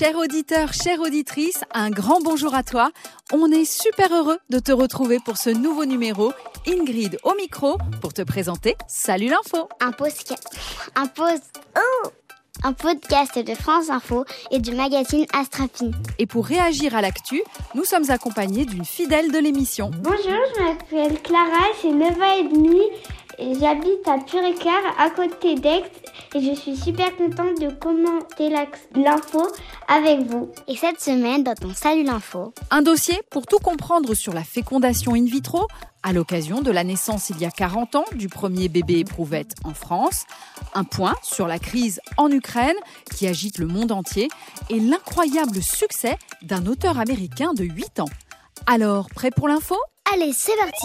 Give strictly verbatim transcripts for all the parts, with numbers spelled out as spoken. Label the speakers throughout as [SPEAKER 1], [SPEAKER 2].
[SPEAKER 1] Chers auditeurs, chères auditrices, un grand bonjour à toi. On est super heureux de te retrouver pour ce nouveau numéro. Ingrid au micro pour te présenter Salut l'info.
[SPEAKER 2] Un posca... un pos... oh un podcast de France Info et du magazine Astrafin.
[SPEAKER 1] Et pour réagir à l'actu, nous sommes accompagnés d'une fidèle de l'émission.
[SPEAKER 3] Bonjour, je m'appelle Clara, j'ai neuf ans et demi et j'habite à Puricard à côté d'Aix et je suis super contente de commenter l'info avec vous.
[SPEAKER 2] Et cette semaine, dans ton Salut l'info,
[SPEAKER 1] un dossier pour tout comprendre sur la fécondation in vitro à l'occasion de la naissance il y a quarante ans du premier bébé éprouvette en France, un point sur la crise en Ukraine qui agite le monde entier et l'incroyable succès d'un auteur américain de huit ans. Alors, prêt pour l'info ?
[SPEAKER 2] Allez, c'est parti.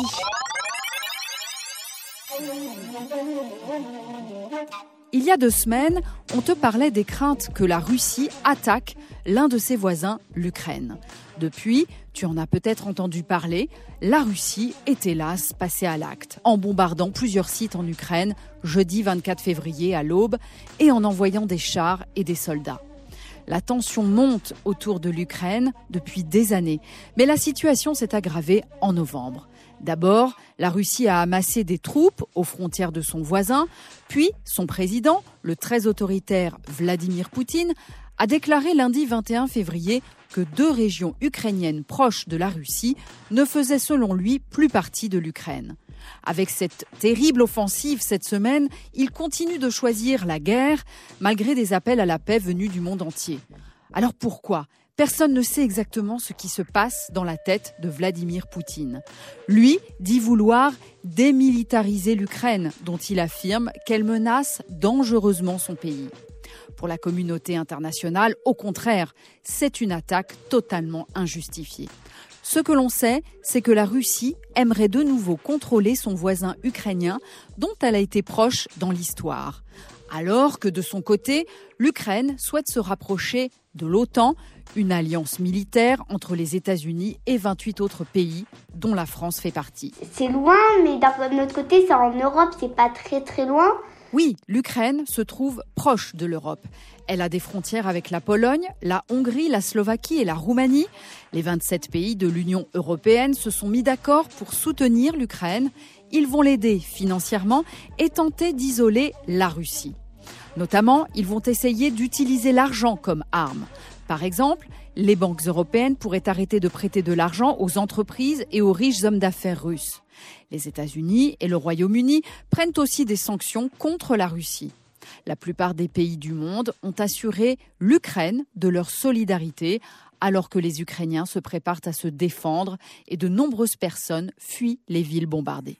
[SPEAKER 1] Il y a deux semaines, on te parlait des craintes que la Russie attaque l'un de ses voisins, l'Ukraine. Depuis, tu en as peut-être entendu parler, la Russie est hélas passée à l'acte, en bombardant plusieurs sites en Ukraine, jeudi vingt-quatre février à l'aube, et en envoyant des chars et des soldats. La tension monte autour de l'Ukraine depuis des années, mais la situation s'est aggravée en novembre. D'abord, la Russie a amassé des troupes aux frontières de son voisin, puis son président, le très autoritaire Vladimir Poutine, a déclaré lundi vingt et un février que deux régions ukrainiennes proches de la Russie ne faisaient selon lui plus partie de l'Ukraine. Avec cette terrible offensive cette semaine, il continue de choisir la guerre malgré des appels à la paix venus du monde entier. Alors pourquoi ? Personne ne sait exactement ce qui se passe dans la tête de Vladimir Poutine. Lui dit vouloir démilitariser l'Ukraine, dont il affirme qu'elle menace dangereusement son pays. Pour la communauté internationale, au contraire, c'est une attaque totalement injustifiée. Ce que l'on sait, c'est que la Russie aimerait de nouveau contrôler son voisin ukrainien, dont elle a été proche dans l'histoire. Alors que de son côté, l'Ukraine souhaite se rapprocher de l'OTAN, une alliance militaire entre les États-Unis et vingt-huit autres pays, dont la France fait partie.
[SPEAKER 3] C'est loin, mais d'un autre côté, c'est en Europe, c'est pas très très loin.
[SPEAKER 1] Oui, l'Ukraine se trouve proche de l'Europe. Elle a des frontières avec la Pologne, la Hongrie, la Slovaquie et la Roumanie. Les vingt-sept pays de l'Union européenne se sont mis d'accord pour soutenir l'Ukraine. Ils vont l'aider financièrement et tenter d'isoler la Russie. Notamment, ils vont essayer d'utiliser l'argent comme arme. Par exemple, les banques européennes pourraient arrêter de prêter de l'argent aux entreprises et aux riches hommes d'affaires russes. Les États-Unis et le Royaume-Uni prennent aussi des sanctions contre la Russie. La plupart des pays du monde ont assuré l'Ukraine de leur solidarité, alors que les Ukrainiens se préparent à se défendre et de nombreuses personnes fuient les villes bombardées.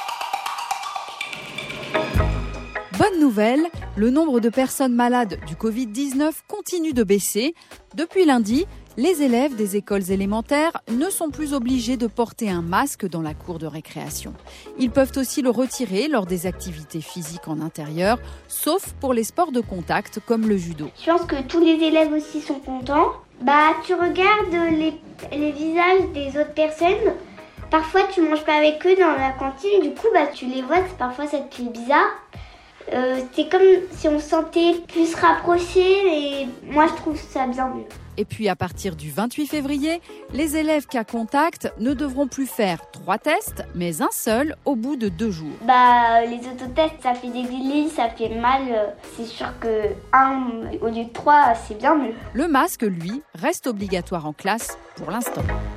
[SPEAKER 1] Bonne nouvelle, le nombre de personnes malades du covid dix-neuf continue de baisser. Depuis lundi, les élèves des écoles élémentaires ne sont plus obligés de porter un masque dans la cour de récréation. Ils peuvent aussi le retirer lors des activités physiques en intérieur, sauf pour les sports de contact comme le judo.
[SPEAKER 3] Je pense que tous les élèves aussi sont contents. Bah, tu regardes les, les visages des autres personnes. Parfois, tu manges pas avec eux dans la cantine. Du coup, bah, tu les vois, parfois ça te fait bizarre. Euh, c'est comme si on se sentait plus rapprochés et moi je trouve ça bien mieux.
[SPEAKER 1] Et puis à partir du vingt-huit février, les élèves cas contact ne devront plus faire trois tests, mais un seul au bout de deux jours.
[SPEAKER 3] Bah les autotests ça fait des guillis, ça fait mal. C'est sûr que un au lieu de trois c'est bien mieux.
[SPEAKER 1] Le masque, lui, reste obligatoire en classe pour l'instant.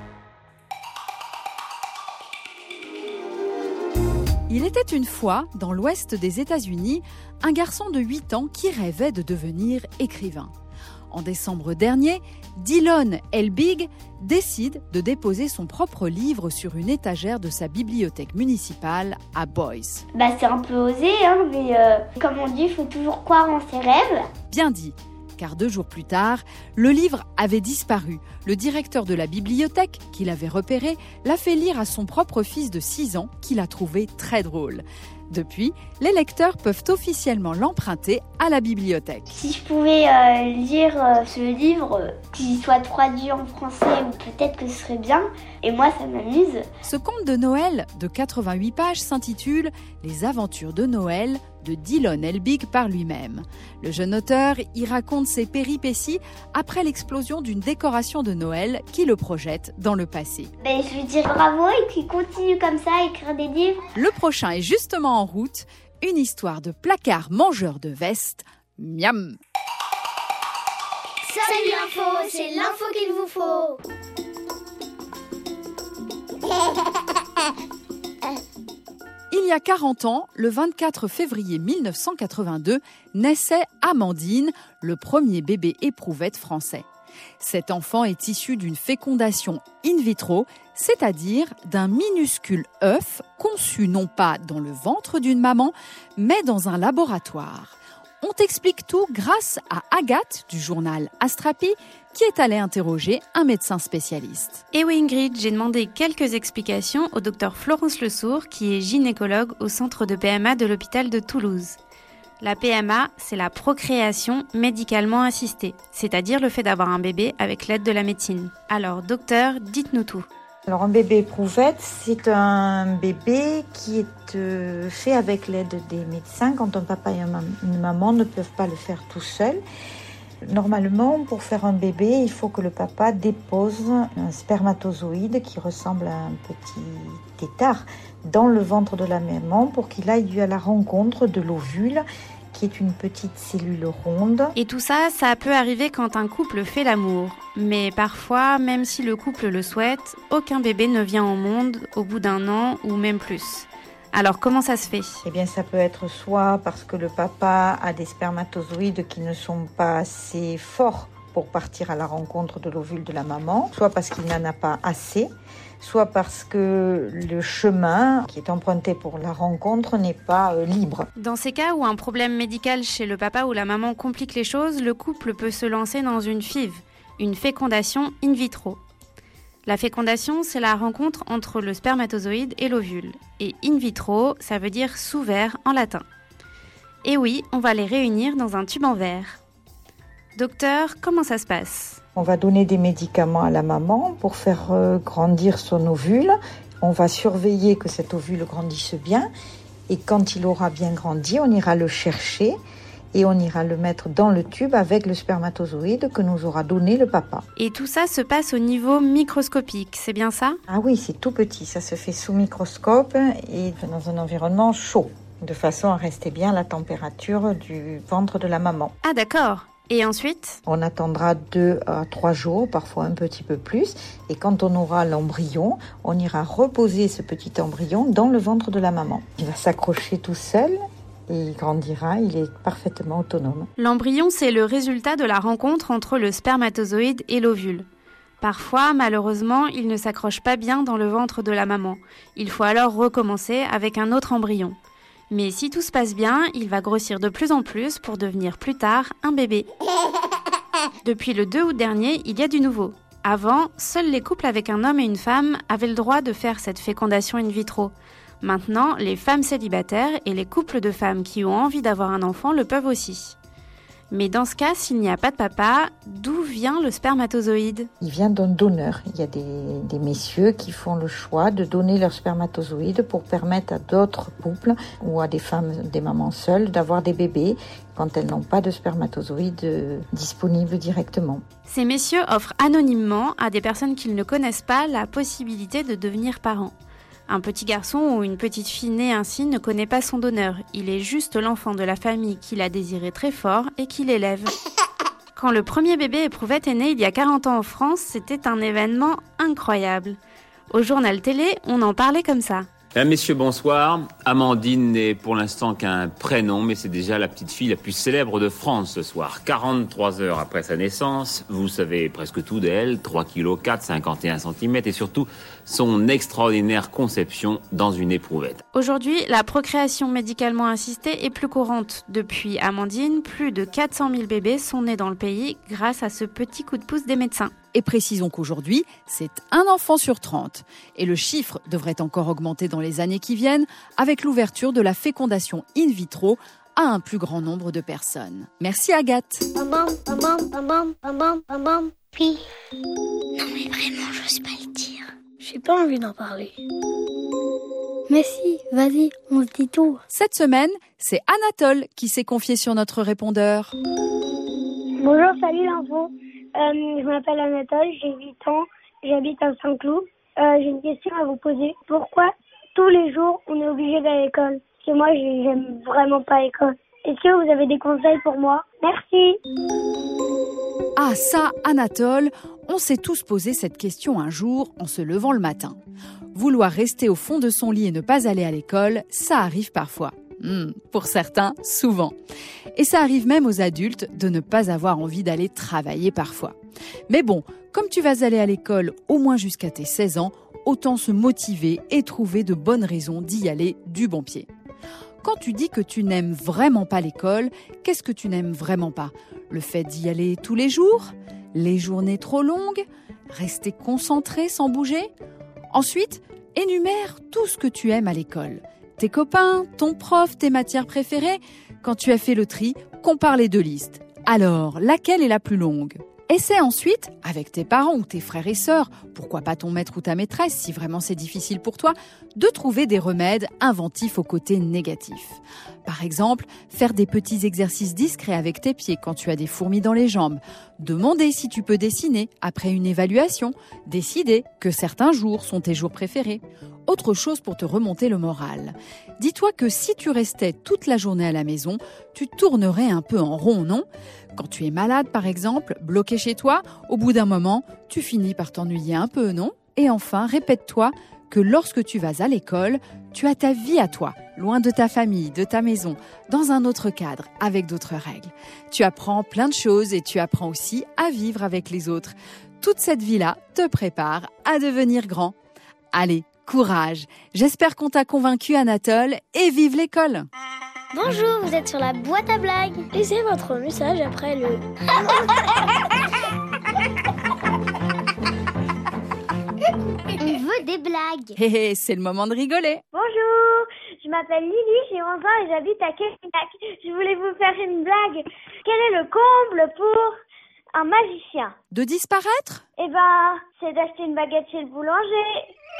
[SPEAKER 1] Il était une fois, dans l'ouest des États-Unis, un garçon de huit ans qui rêvait de devenir écrivain. En décembre dernier, Dylan Elbig décide de déposer son propre livre sur une étagère de sa bibliothèque municipale à Boise.
[SPEAKER 3] Bah c'est un peu osé, hein, mais euh, comme on dit, il faut toujours croire en ses rêves.
[SPEAKER 1] Bien dit, car deux jours plus tard, le livre avait disparu. Le directeur de la bibliothèque, qui l'avait repéré, l'a fait lire à son propre fils de six ans, qui l'a trouvé très drôle. Depuis, les lecteurs peuvent officiellement l'emprunter à la bibliothèque.
[SPEAKER 3] Si je pouvais euh, lire euh, ce livre, euh, qu'il soit traduit en français, ou peut-être que ce serait bien, et moi ça m'amuse.
[SPEAKER 1] Ce conte de Noël de quatre-vingt-huit pages s'intitule « Les aventures de Noël » de Dylan Elbig par lui-même. Le jeune auteur y raconte ses péripéties après l'explosion d'une décoration de Noël qui le projette dans le passé.
[SPEAKER 3] Ben, je lui dirais bravo et qu'il continue comme ça à écrire des livres.
[SPEAKER 1] Le prochain est justement en route, une histoire de placard mangeur de vestes. Miam.
[SPEAKER 2] Salut l'info, c'est l'info qu'il vous faut.
[SPEAKER 1] Il y a quarante ans, le vingt-quatre février mille neuf cent quatre-vingt-deux, naissait Amandine, le premier bébé éprouvette français. Cet enfant est issu d'une fécondation in vitro, c'est-à-dire d'un minuscule œuf conçu non pas dans le ventre d'une maman, mais dans un laboratoire. On t'explique tout grâce à Agathe du journal Astrapi qui est allée interroger un médecin spécialiste.
[SPEAKER 4] Et oui Ingrid, j'ai demandé quelques explications au docteur Florence Lesourd qui est gynécologue au centre de P M A de l'hôpital de Toulouse. La P M A, c'est la procréation médicalement assistée, c'est-à-dire le fait d'avoir un bébé avec l'aide de la médecine. Alors docteur, dites-nous tout.
[SPEAKER 5] Alors un bébé éprouvette, c'est un bébé qui est euh, fait avec l'aide des médecins quand un papa et une maman ne peuvent pas le faire tout seul. Normalement, pour faire un bébé, il faut que le papa dépose un spermatozoïde qui ressemble à un petit tétard dans le ventre de la maman pour qu'il aille à la rencontre de l'ovule qui est une petite cellule ronde.
[SPEAKER 4] Et tout ça, ça peut arriver quand un couple fait l'amour. Mais parfois, même si le couple le souhaite, aucun bébé ne vient au monde au bout d'un an ou même plus. Alors comment ça se fait ?
[SPEAKER 5] Eh bien, ça peut être soit parce que le papa a des spermatozoïdes qui ne sont pas assez forts pour partir à la rencontre de l'ovule de la maman, soit parce qu'il n'en a pas assez, soit parce que le chemin qui est emprunté pour la rencontre n'est pas euh, libre.
[SPEAKER 4] Dans ces cas où un problème médical chez le papa ou la maman complique les choses, le couple peut se lancer dans une F I V, une fécondation in vitro. La fécondation, c'est la rencontre entre le spermatozoïde et l'ovule. Et in vitro, ça veut dire sous verre en latin. Et oui, on va les réunir dans un tube en verre. Docteur, comment ça se passe ?
[SPEAKER 5] On va donner des médicaments à la maman pour faire euh, grandir son ovule. On va surveiller que cet ovule grandisse bien. Et quand il aura bien grandi, on ira le chercher et on ira le mettre dans le tube avec le spermatozoïde que nous aura donné le papa.
[SPEAKER 4] Et tout ça se passe au niveau microscopique, c'est bien ça ?
[SPEAKER 5] Ah oui, c'est tout petit. Ça se fait sous microscope et dans un environnement chaud, de façon à rester bien à la température du ventre de la maman.
[SPEAKER 4] Ah d'accord. Et ensuite ?
[SPEAKER 5] On attendra deux à trois jours, parfois un petit peu plus. Et quand on aura l'embryon, on ira reposer ce petit embryon dans le ventre de la maman. Il va s'accrocher tout seul et il grandira, il est parfaitement autonome.
[SPEAKER 4] L'embryon, c'est le résultat de la rencontre entre le spermatozoïde et l'ovule. Parfois, malheureusement, il ne s'accroche pas bien dans le ventre de la maman. Il faut alors recommencer avec un autre embryon. Mais si tout se passe bien, il va grossir de plus en plus pour devenir plus tard un bébé. Depuis le deux août dernier, il y a du nouveau. Avant, seuls les couples avec un homme et une femme avaient le droit de faire cette fécondation in vitro. Maintenant, les femmes célibataires et les couples de femmes qui ont envie d'avoir un enfant le peuvent aussi. Mais dans ce cas, s'il n'y a pas de papa, d'où vient le spermatozoïde ?
[SPEAKER 5] Il vient d'un donneur. Il y a des, des messieurs qui font le choix de donner leur spermatozoïde pour permettre à d'autres couples ou à des femmes, des mamans seules, d'avoir des bébés quand elles n'ont pas de spermatozoïde disponible directement.
[SPEAKER 4] Ces messieurs offrent anonymement à des personnes qu'ils ne connaissent pas la possibilité de devenir parents. Un petit garçon ou une petite fille née ainsi ne connaît pas son donneur. Il est juste l'enfant de la famille qu'il a désiré très fort et qu'il élève. Quand le premier bébé éprouvette est né il y a quarante ans en France, c'était un événement incroyable. Au journal télé, on en parlait comme ça.
[SPEAKER 6] Mesdames, Messieurs, bonsoir. Amandine n'est pour l'instant qu'un prénom, mais c'est déjà la petite fille la plus célèbre de France ce soir. quarante-trois heures après sa naissance, vous savez presque tout d'elle, trois virgule quatre kilos, cinquante et un centimètres, et surtout son extraordinaire conception dans une éprouvette.
[SPEAKER 4] Aujourd'hui, la procréation médicalement assistée est plus courante. Depuis Amandine, plus de quatre cent mille bébés sont nés dans le pays grâce à ce petit coup de pouce des médecins.
[SPEAKER 1] Et précisons qu'aujourd'hui, c'est un enfant sur trente. Et le chiffre devrait encore augmenter dans les années qui viennent avec l'ouverture de la fécondation in vitro à un plus grand nombre de personnes. Merci Agathe.
[SPEAKER 2] Bam bam, bam bam, bam bam, bam bam, bam bam. Puis, non mais vraiment, j'ose pas le dire.
[SPEAKER 7] J'ai pas envie d'en parler. Mais si, vas-y, on se dit tout.
[SPEAKER 1] Cette semaine, c'est Anatole qui s'est confié sur notre répondeur.
[SPEAKER 3] Bonjour, salut l'info. Euh, je m'appelle Anatole, j'ai huit ans, j'habite à Saint-Cloud. Euh, j'ai une question à vous poser. Pourquoi tous les jours on est obligé d'aller à l'école? Parce que moi, j'aime vraiment pas l'école. Est-ce que vous avez des conseils pour moi? Merci.
[SPEAKER 1] Ah ça, Anatole, on s'est tous posé cette question un jour en se levant le matin. Vouloir rester au fond de son lit et ne pas aller à l'école, ça arrive parfois. Mmh, pour certains, souvent. Et ça arrive même aux adultes de ne pas avoir envie d'aller travailler parfois. Mais bon, comme tu vas aller à l'école au moins jusqu'à tes seize ans, autant se motiver et trouver de bonnes raisons d'y aller du bon pied. Quand tu dis que tu n'aimes vraiment pas l'école, qu'est-ce que tu n'aimes vraiment pas? Le fait d'y aller tous les jours? Les journées trop longues? Rester concentré sans bouger? Ensuite, énumère tout ce que tu aimes à l'école. Tes copains, ton prof, tes matières préférées. Quand tu as fait le tri, compare les deux listes. Alors, laquelle est la plus longue? Essaie ensuite, avec tes parents ou tes frères et sœurs, pourquoi pas ton maître ou ta maîtresse, si vraiment c'est difficile pour toi, de trouver des remèdes inventifs au côté négatif. Par exemple, faire des petits exercices discrets avec tes pieds quand tu as des fourmis dans les jambes. Demander si tu peux dessiner après une évaluation. Décider que certains jours sont tes jours préférés. Autre chose pour te remonter le moral. Dis-toi que si tu restais toute la journée à la maison, tu tournerais un peu en rond, non? Quand tu es malade, par exemple, bloqué chez toi, au bout d'un moment, tu finis par t'ennuyer un peu, non? Et enfin, répète-toi que lorsque tu vas à l'école, tu as ta vie à toi, loin de ta famille, de ta maison, dans un autre cadre, avec d'autres règles. Tu apprends plein de choses et tu apprends aussi à vivre avec les autres. Toute cette vie-là te prépare à devenir grand. Allez, courage! J'espère qu'on t'a convaincu, Anatole, et vive l'école!
[SPEAKER 2] Bonjour, vous êtes sur la boîte à blagues.
[SPEAKER 7] Laissez votre message après le...
[SPEAKER 2] On veut des blagues.
[SPEAKER 1] Hé hé, c'est le moment de rigoler.
[SPEAKER 3] Bonjour, je m'appelle Lily, j'ai onze ans et j'habite à Québec. Je voulais vous faire une blague. Quel est le comble pour un magicien?
[SPEAKER 1] De disparaître?
[SPEAKER 3] Eh ben, c'est d'acheter une baguette chez le boulanger.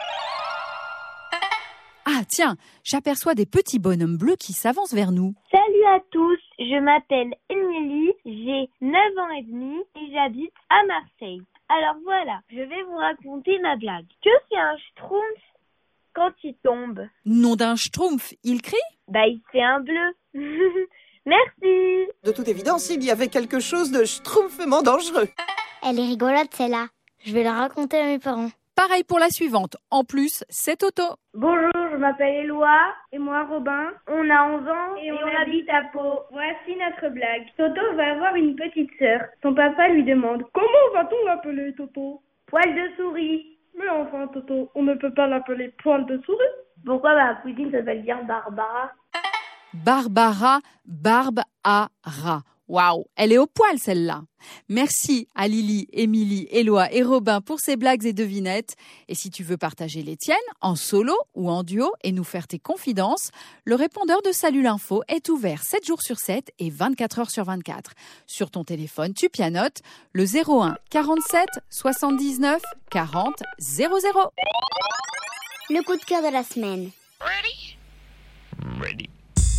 [SPEAKER 1] Ah tiens, j'aperçois des petits bonhommes bleus qui s'avancent vers nous.
[SPEAKER 8] Salut à tous, je m'appelle Émilie, j'ai neuf ans et demi et j'habite à Marseille. Alors voilà, je vais vous raconter ma blague. Que fait un schtroumpf quand il tombe?
[SPEAKER 1] Nom d'un schtroumpf, il crie?
[SPEAKER 8] Bah il fait un bleu. Merci.
[SPEAKER 9] De toute évidence, il y avait quelque chose de schtroumpfement dangereux.
[SPEAKER 2] Elle est rigolote celle-là. Je vais la raconter à mes parents.
[SPEAKER 1] Pareil pour la suivante. En plus, c'est Toto.
[SPEAKER 3] Bonjour, je m'appelle Éloi et moi Robin. On a onze ans et, et on, on habite à Pau. Voici notre blague. Toto va avoir une petite sœur. Son papa lui demande: comment va-t-on l'appeler, Toto? Poil de souris. Mais enfin, Toto, on ne peut pas l'appeler Poil de souris. Pourquoi ma cousine s'appelle bien Barbara?
[SPEAKER 1] Barbara, barbe à rat. Waouh, elle est au poil celle-là. Merci à Lily, Émilie, Éloi et Robin pour ces blagues et devinettes. Et si tu veux partager les tiennes, en solo ou en duo, et nous faire tes confidences, le répondeur de Salut l'Info est ouvert sept jours sur sept et vingt-quatre heures sur vingt-quatre. Sur ton téléphone, tu pianotes le zéro un quarante-sept soixante-dix-neuf quarante zéro zéro.
[SPEAKER 2] Le coup de cœur de la semaine.
[SPEAKER 6] Ready? Ready.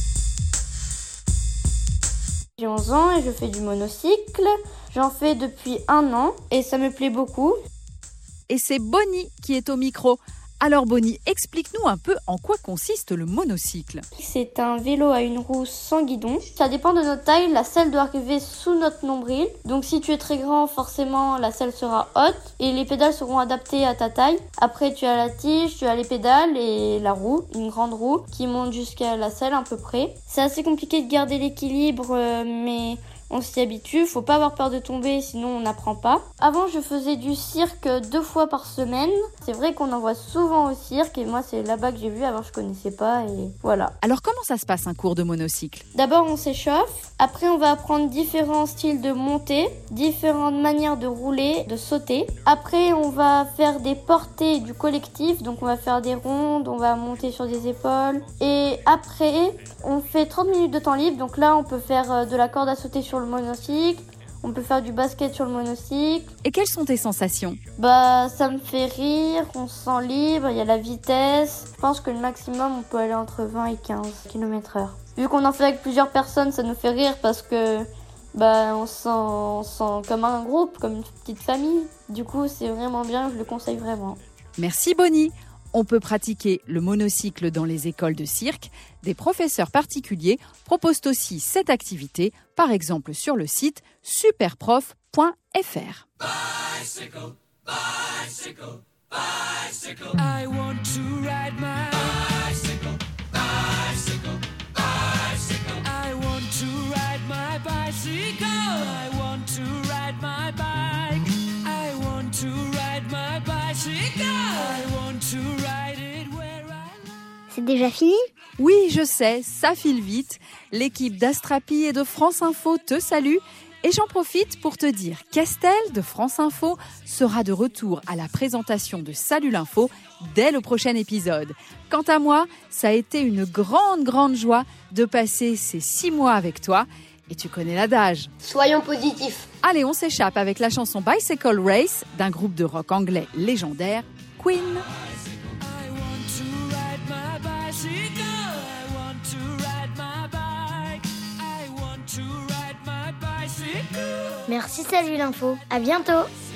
[SPEAKER 4] J'ai onze ans et je fais du monocycle. J'en fais depuis un an et ça me plaît beaucoup.
[SPEAKER 1] Et c'est Bonnie qui est au micro. Alors Bonnie, explique-nous un peu en quoi consiste le monocycle.
[SPEAKER 4] C'est un vélo à une roue sans guidon. Ça dépend de notre taille, la selle doit arriver sous notre nombril. Donc si tu es très grand, forcément la selle sera haute et les pédales seront adaptées à ta taille. Après tu as la tige, tu as les pédales et la roue, une grande roue qui monte jusqu'à la selle à peu près. C'est assez compliqué de garder l'équilibre, mais
[SPEAKER 10] on s'y habitue, faut pas avoir peur de tomber, sinon on n'apprend pas. Avant, je faisais du cirque deux fois par semaine. C'est vrai qu'on en voit souvent au cirque et moi c'est là-bas que j'ai vu, avant je connaissais pas et voilà.
[SPEAKER 1] Alors comment ça se passe un cours de monocycle ?
[SPEAKER 10] D'abord on s'échauffe, après on va apprendre différents styles de montée, différentes manières de rouler, de sauter. Après on va faire des portées du collectif, donc on va faire des rondes, on va monter sur des épaules. Et après on fait trente minutes de temps libre, donc là on peut faire de la corde à sauter sur le monocycle, on peut faire du basket sur le monocycle.
[SPEAKER 1] Et quelles sont tes sensations ?
[SPEAKER 10] Bah ça me fait rire, on se sent libre, il y a la vitesse. Je pense que le maximum on peut aller entre vingt et quinze kilomètres heure. Vu qu'on en fait avec plusieurs personnes, ça nous fait rire parce que bah on se sent, on se sent comme un groupe, comme une petite famille. Du coup c'est vraiment bien, je le conseille vraiment.
[SPEAKER 1] Merci Bonnie. On peut pratiquer le monocycle dans les écoles de cirque. Des professeurs particuliers proposent aussi cette activité, par exemple sur le site superprof point f r. Bicycle, bicycle, bicycle. I want to ride my bicycle, bicycle, bicycle. I want to ride my bicycle. I want to ride my bike. I want to ride my bicycle. I want to ride it where I like.
[SPEAKER 2] C'est déjà fini ?
[SPEAKER 1] Oui, je sais, ça file vite. L'équipe d'Astrapi et de France Info te salue. Et j'en profite pour te dire qu'Estelle de France Info sera de retour à la présentation de Salut l'info dès le prochain épisode. Quant à moi, ça a été une grande, grande joie de passer ces six mois avec toi. Et tu connais l'adage.
[SPEAKER 7] Soyons positifs.
[SPEAKER 1] Allez, on s'échappe avec la chanson Bicycle Race d'un groupe de rock anglais légendaire, Queen.
[SPEAKER 2] Merci, Salut l'info. À bientôt.